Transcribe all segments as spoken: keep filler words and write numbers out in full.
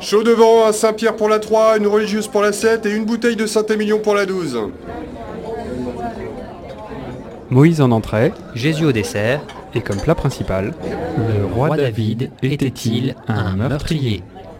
Chaud devant, un Saint-Pierre pour la trois, une religieuse pour la sept et une bouteille de Saint-Émilion pour la douze. Moïse en entrée, Jésus au dessert, et comme plat principal, le roi David était-il un meurtrier ?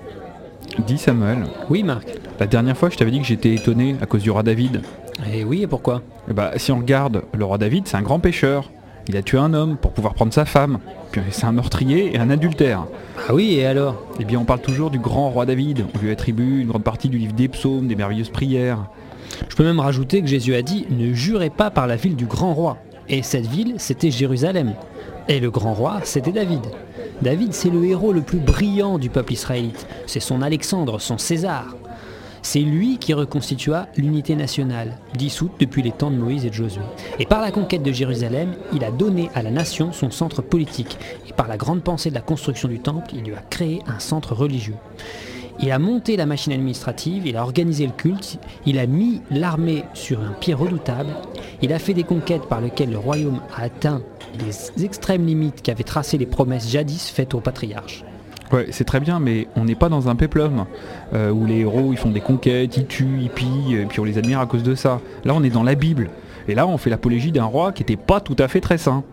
Dis Samuel, Oui Marc. la dernière fois je t'avais dit que j'étais étonné à cause du roi David. Et oui, et pourquoi ? Et bah si on regarde, le roi David c'est un grand pécheur. Il a tué un homme pour pouvoir prendre sa femme. Puis c'est un meurtrier et un adultère. Ah oui, et alors ? Eh bien on parle toujours du grand roi David. On lui attribue une grande partie du livre des psaumes, des merveilleuses prières. Je peux même rajouter que Jésus a dit « Ne jurez pas par la ville du grand roi ». Et cette ville, c'était Jérusalem. Et le grand roi, c'était David. David, c'est le héros le plus brillant du peuple israélite. C'est son Alexandre, son César. C'est lui qui reconstitua l'unité nationale, dissoute depuis les temps de Moïse et de Josué. Et par la conquête de Jérusalem, il a donné à la nation son centre politique. Et par la grande pensée de la construction du temple, il lui a créé un centre religieux. Il a monté la machine administrative, il a organisé le culte, il a mis l'armée sur un pied redoutable, il a fait des conquêtes par lesquelles le royaume a atteint les extrêmes limites qu'avaient tracées les promesses jadis faites aux patriarches. Ouais, c'est très bien, mais on n'est pas dans un péplum euh, où les héros ils font des conquêtes, ils tuent, ils pillent, et puis on les admire à cause de ça. Là, on est dans la Bible, et là, on fait l'apologie d'un roi qui n'était pas tout à fait très saint.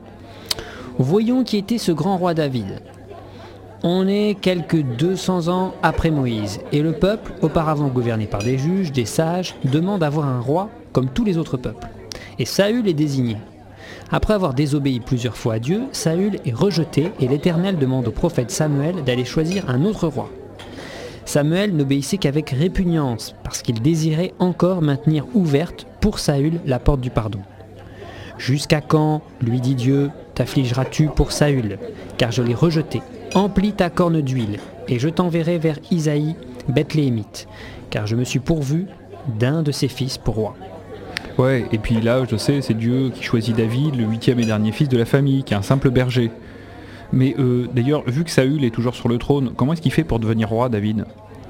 Voyons qui était ce grand roi David. On est quelques deux cents ans après Moïse, et le peuple, auparavant gouverné par des juges, des sages, demande à avoir un roi comme tous les autres peuples. Et Saül est désigné. Après avoir désobéi plusieurs fois à Dieu, Saül est rejeté et l'Éternel demande au prophète Samuel d'aller choisir un autre roi. Samuel n'obéissait qu'avec répugnance, parce qu'il désirait encore maintenir ouverte pour Saül la porte du pardon. « Jusqu'à quand, lui dit Dieu, t'affligeras-tu pour Saül, car je l'ai rejeté. Emplis ta corne d'huile, et je t'enverrai vers Isaïe, Bethléemite, car je me suis pourvu d'un de ses fils pour roi. » Ouais, et puis là, je sais, c'est Dieu qui choisit David, le huitième et dernier fils de la famille, qui est un simple berger. Mais euh, d'ailleurs, vu que Saül est toujours sur le trône, comment est-ce qu'il fait pour devenir roi, David ?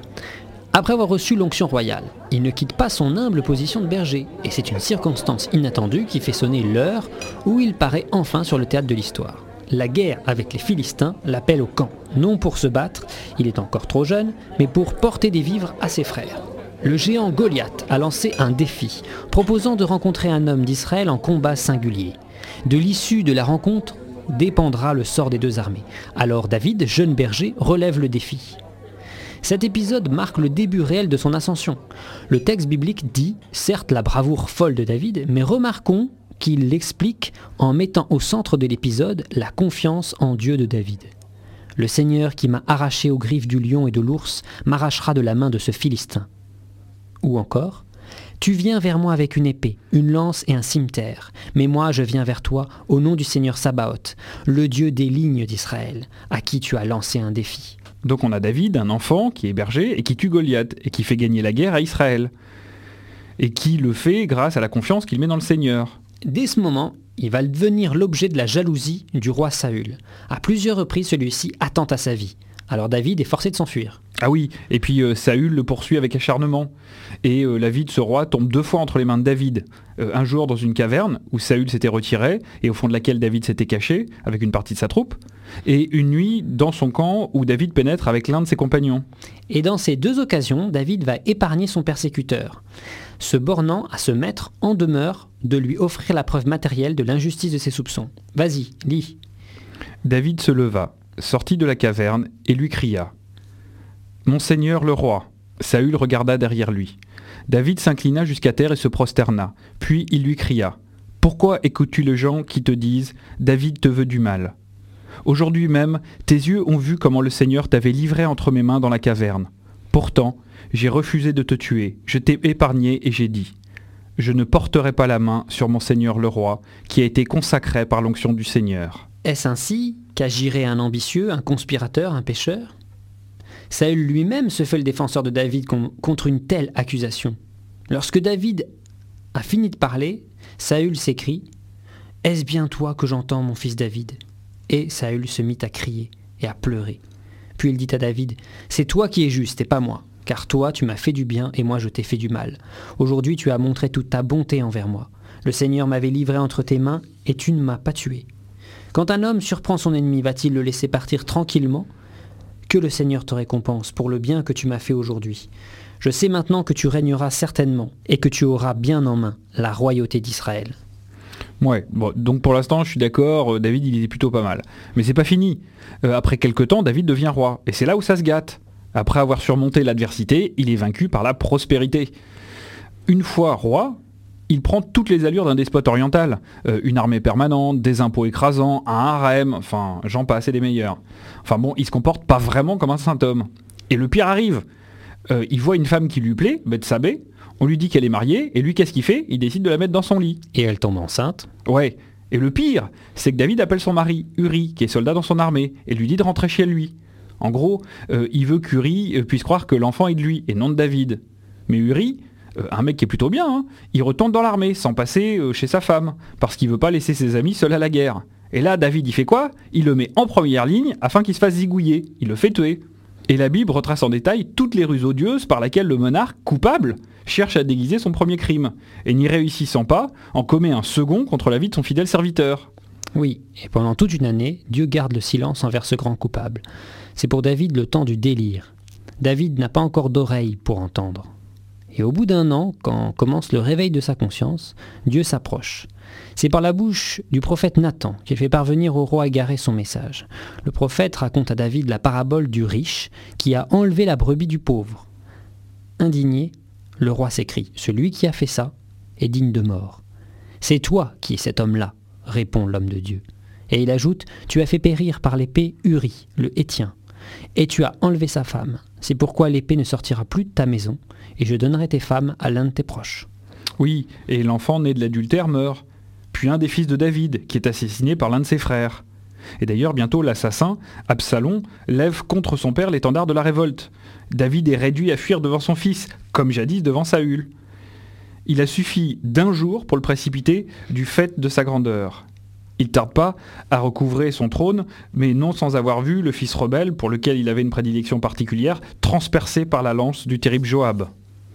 Après avoir reçu l'onction royale, il ne quitte pas son humble position de berger, et c'est une circonstance inattendue qui fait sonner l'heure où il paraît enfin sur le théâtre de l'histoire. La guerre avec les Philistins l'appelle au camp, non pour se battre, il est encore trop jeune, mais pour porter des vivres à ses frères. Le géant Goliath a lancé un défi, proposant de rencontrer un homme d'Israël en combat singulier. De l'issue de la rencontre dépendra le sort des deux armées. Alors David, jeune berger, relève le défi. Cet épisode marque le début réel de son ascension. Le texte biblique dit, certes la bravoure folle de David, mais remarquons qu'il l'explique en mettant au centre de l'épisode la confiance en Dieu de David. Le Seigneur qui m'a arraché aux griffes du lion et de l'ours m'arrachera de la main de ce Philistin. Ou encore, tu viens vers moi avec une épée, une lance et un cimeterre, mais moi je viens vers toi au nom du Seigneur Sabaoth, le Dieu des lignes d'Israël, à qui tu as lancé un défi. Donc on a David, un enfant qui est berger et qui tue Goliath et qui fait gagner la guerre à Israël. Et qui le fait grâce à la confiance qu'il met dans le Seigneur. Dès ce moment, il va devenir l'objet de la jalousie du roi Saül. À plusieurs reprises, celui-ci attente à sa vie. Alors David est forcé de s'enfuir. Ah oui, et puis euh, Saül le poursuit avec acharnement. Et euh, la vie de ce roi tombe deux fois entre les mains de David. Euh, un jour dans une caverne où Saül s'était retiré et au fond de laquelle David s'était caché avec une partie de sa troupe. Et une nuit dans son camp où David pénètre avec l'un de ses compagnons. Et dans ces deux occasions, David va épargner son persécuteur, se bornant à se mettre en demeure de lui offrir la preuve matérielle de l'injustice de ses soupçons. Vas-y, lis. David se leva, sortit de la caverne et lui cria « Mon Seigneur le roi !» Saül regarda derrière lui. David s'inclina jusqu'à terre et se prosterna. Puis il lui cria « Pourquoi écoutes-tu les gens qui te disent « David te veut du mal ?» Aujourd'hui même, tes yeux ont vu comment le Seigneur t'avait livré entre mes mains dans la caverne. Pourtant, j'ai refusé de te tuer, je t'ai épargné et j'ai dit « Je ne porterai pas la main sur mon Seigneur le roi, qui a été consacré par l'onction du Seigneur. » Est-ce ainsi qu'agirait un ambitieux, un conspirateur, un pécheur ? Saül lui-même se fait le défenseur de David contre une telle accusation. Lorsque David a fini de parler, Saül s'écrie « Est-ce bien toi que j'entends, mon fils David ?» Et Saül se mit à crier et à pleurer. Puis il dit à David « C'est toi qui es juste et pas moi, car toi tu m'as fait du bien et moi je t'ai fait du mal. Aujourd'hui tu as montré toute ta bonté envers moi. Le Seigneur m'avait livré entre tes mains et tu ne m'as pas tué. Quand un homme surprend son ennemi, va-t-il le laisser partir tranquillement ? que le Seigneur te récompense pour le bien que tu m'as fait aujourd'hui. Je sais maintenant que tu régneras certainement et que tu auras bien en main la royauté d'Israël. » Ouais, bon, donc pour l'instant je suis d'accord, David il est plutôt pas mal. Mais c'est pas fini. Euh, après quelque temps, David devient roi. Et c'est là où ça se gâte. Après avoir surmonté l'adversité, il est vaincu par la prospérité. Une fois roi, il prend toutes les allures d'un despote oriental. Euh, une armée permanente, des impôts écrasants, un harem, enfin j'en passe et des meilleurs. Enfin bon, il se comporte pas vraiment comme un saint homme. Et le pire arrive. Euh, il voit une femme qui lui plaît, Bethsabée. On lui dit qu'elle est mariée, et lui, qu'est-ce qu'il fait ? Il décide de la mettre dans son lit. Et elle tombe enceinte. Ouais. Et le pire, c'est que David appelle son mari, Uri, qui est soldat dans son armée, et lui dit de rentrer chez lui. En gros, euh, il veut qu'Uri euh, puisse croire que l'enfant est de lui, et non de David. Mais Uri, euh, un mec qui est plutôt bien, hein, il retourne dans l'armée, sans passer euh, chez sa femme, parce qu'il veut pas laisser ses amis seuls à la guerre. Et là, David, il fait quoi ? Il le met en première ligne, afin qu'il se fasse zigouiller. Il le fait tuer. Et la Bible retrace en détail toutes les ruses odieuses par lesquelles le monarque, coupable, cherche à déguiser son premier crime, et n'y réussissant pas, en commet un second contre la vie de son fidèle serviteur. Oui, et pendant toute une année, Dieu garde le silence envers ce grand coupable. C'est pour David le temps du délire. David n'a pas encore d'oreille pour entendre. Et au bout d'un an, quand commence le réveil de sa conscience, Dieu s'approche. C'est par la bouche du prophète Nathan qu'il fait parvenir au roi égaré son message. Le prophète raconte à David la parabole du riche qui a enlevé la brebis du pauvre. Indigné, le roi s'écrie « Celui qui a fait ça est digne de mort. »« C'est toi qui es cet homme-là, » répond l'homme de Dieu. Et il ajoute « Tu as fait périr par l'épée Uri, le Héthien, et tu as enlevé sa femme. C'est pourquoi l'épée ne sortira plus de ta maison, et je donnerai tes femmes à l'un de tes proches. » Oui, et l'enfant né de l'adultère meurt. Puis un des fils de David, qui est assassiné par l'un de ses frères. Et d'ailleurs, bientôt, l'assassin, Absalom, lève contre son père l'étendard de la révolte. David est réduit à fuir devant son fils, comme jadis devant Saül. Il a suffi d'un jour pour le précipiter du fait de sa grandeur. Il tarde pas à recouvrer son trône, mais non sans avoir vu le fils rebelle, pour lequel il avait une prédilection particulière, transpercé par la lance du terrible Joab.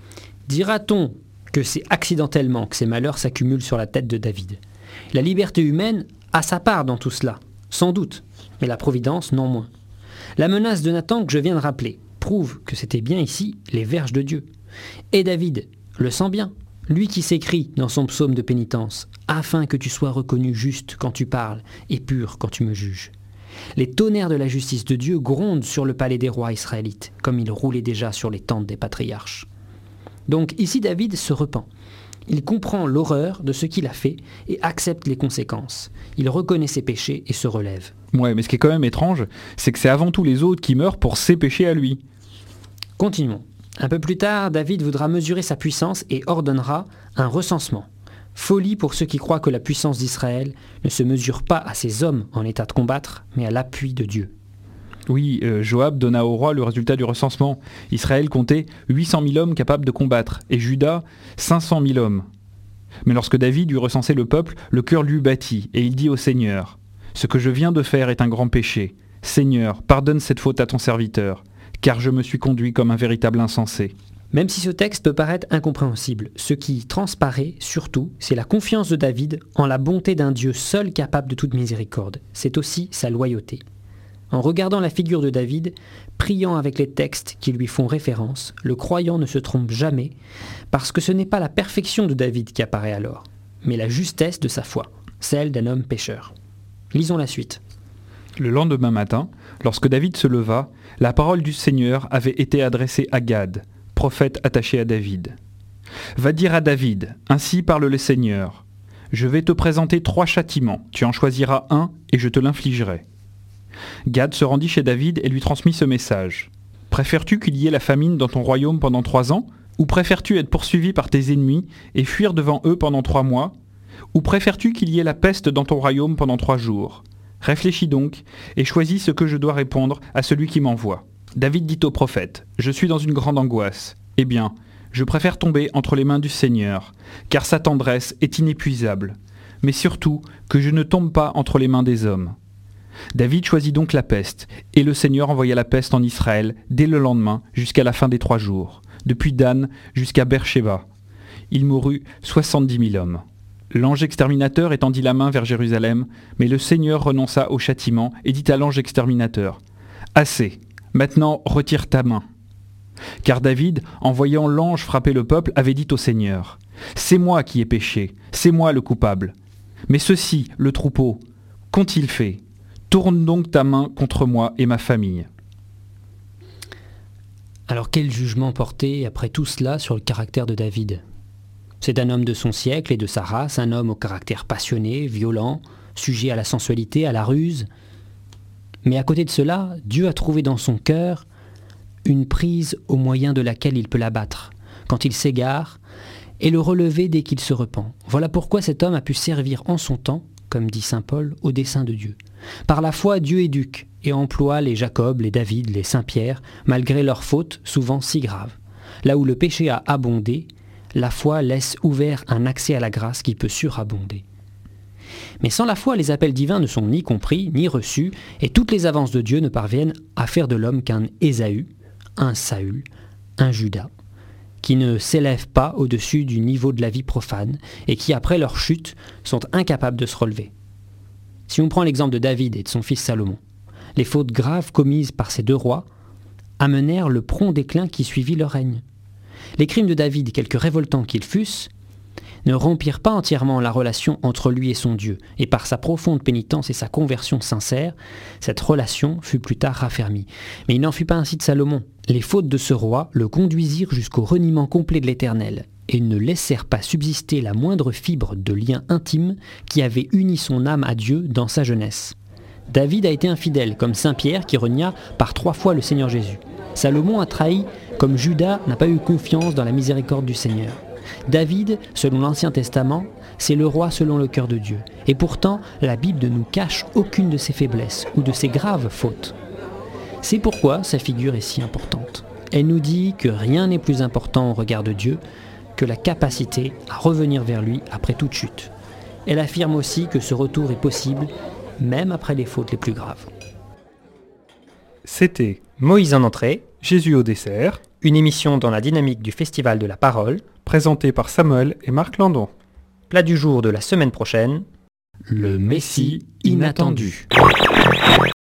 Dira-t-on que c'est accidentellement que ces malheurs s'accumulent sur la tête de David ? La liberté humaine a sa part dans tout cela, sans doute, mais la providence non moins. La menace de Nathan que je viens de rappeler prouve que c'était bien ici les verges de Dieu. Et David le sent bien, lui qui s'écrie dans son psaume de pénitence « Afin que tu sois reconnu juste quand tu parles et pur quand tu me juges ». Les tonnerres de la justice de Dieu grondent sur le palais des rois israélites, comme ils roulaient déjà sur les tentes des patriarches. Donc ici David se repent. Il comprend l'horreur de ce qu'il a fait et accepte les conséquences. Il reconnaît ses péchés et se relève. Ouais, mais ce qui est quand même étrange, c'est que c'est avant tout les autres qui meurent pour ses péchés à lui. Continuons. Un peu plus tard, David voudra mesurer sa puissance et ordonnera un recensement. Folie pour ceux qui croient que la puissance d'Israël ne se mesure pas à ses hommes en état de combattre, mais à l'appui de Dieu. Oui, euh, Joab donna au roi le résultat du recensement. Israël comptait huit cent mille hommes capables de combattre, et Juda, cinq cent mille hommes. Mais lorsque David eut recensé le peuple, le cœur lui battit, et il dit au Seigneur, « Ce que je viens de faire est un grand péché. Seigneur, pardonne cette faute à ton serviteur, car je me suis conduit comme un véritable insensé. » Même si ce texte peut paraître incompréhensible, ce qui transparaît surtout, c'est la confiance de David en la bonté d'un Dieu seul capable de toute miséricorde. C'est aussi sa loyauté. En regardant la figure de David, priant avec les textes qui lui font référence, le croyant ne se trompe jamais, parce que ce n'est pas la perfection de David qui apparaît alors, mais la justesse de sa foi, celle d'un homme pécheur. Lisons la suite. Le lendemain matin, lorsque David se leva, la parole du Seigneur avait été adressée à Gad, prophète attaché à David. « Va dire à David, ainsi parle le Seigneur, je vais te présenter trois châtiments, tu en choisiras un et je te l'infligerai. » Gad se rendit chez David et lui transmit ce message. « Préfères-tu qu'il y ait la famine dans ton royaume pendant trois ans ? Ou préfères-tu être poursuivi par tes ennemis et fuir devant eux pendant trois mois ? Ou préfères-tu qu'il y ait la peste dans ton royaume pendant trois jours ? Réfléchis donc et choisis ce que je dois répondre à celui qui m'envoie. » David dit au prophète, « Je suis dans une grande angoisse. Eh bien, je préfère tomber entre les mains du Seigneur, car sa tendresse est inépuisable, mais surtout que je ne tombe pas entre les mains des hommes. » David choisit donc la peste, et le Seigneur envoya la peste en Israël dès le lendemain jusqu'à la fin des trois jours, depuis Dan jusqu'à Beersheba. Il mourut soixante-dix mille hommes. L'ange exterminateur étendit la main vers Jérusalem, mais le Seigneur renonça au châtiment et dit à l'ange exterminateur, « Assez, Maintenant, retire ta main. » Car David, en voyant l'ange frapper le peuple, avait dit au Seigneur, « C'est moi qui ai péché, c'est moi le coupable. Mais ceci, le troupeau, qu'ont-ils fait? Tourne donc ta main contre moi et ma famille. » Alors quel jugement porter après tout cela sur le caractère de David? C'est un homme de son siècle et de sa race, un homme au caractère passionné, violent, sujet à la sensualité, à la ruse. Mais à côté de cela, Dieu a trouvé dans son cœur une prise au moyen de laquelle il peut l'abattre quand il s'égare et le relever dès qu'il se repent. Voilà pourquoi cet homme a pu servir en son temps, comme dit saint Paul, au dessein de Dieu. Par la foi, Dieu éduque et emploie les Jacob, les David, les Saint-Pierre, malgré leurs fautes souvent si graves. Là où le péché a abondé, la foi laisse ouvert un accès à la grâce qui peut surabonder. Mais sans la foi, les appels divins ne sont ni compris, ni reçus, et toutes les avances de Dieu ne parviennent à faire de l'homme qu'un Ésaü, un Saül, un Judas, qui ne s'élèvent pas au-dessus du niveau de la vie profane, et qui, après leur chute, sont incapables de se relever. Si on prend l'exemple de David et de son fils Salomon, les fautes graves commises par ces deux rois amenèrent le prompt déclin qui suivit leur règne. Les crimes de David, quelque révoltants qu'ils fussent, ne rompirent pas entièrement la relation entre lui et son Dieu, et par sa profonde pénitence et sa conversion sincère, cette relation fut plus tard raffermie. Mais il n'en fut pas ainsi de Salomon. Les fautes de ce roi le conduisirent jusqu'au reniement complet de l'Éternel, et ne laissèrent pas subsister la moindre fibre de lien intime qui avait uni son âme à Dieu dans sa jeunesse. David a été infidèle, comme saint Pierre qui renia par trois fois le Seigneur Jésus. Salomon a trahi, comme Judas n'a pas eu confiance dans la miséricorde du Seigneur. David, selon l'Ancien Testament, c'est le roi selon le cœur de Dieu. Et pourtant, la Bible ne nous cache aucune de ses faiblesses ou de ses graves fautes. C'est pourquoi sa figure est si importante. Elle nous dit que rien n'est plus important au regard de Dieu que la capacité à revenir vers lui après toute chute. Elle affirme aussi que ce retour est possible même après les fautes les plus graves. C'était Moïse en entrée, Jésus au dessert, une émission dans la dynamique du Festival de la Parole, Présenté par Samuel et Marc Landon. Plat du jour de la semaine prochaine, le Messie inattendu.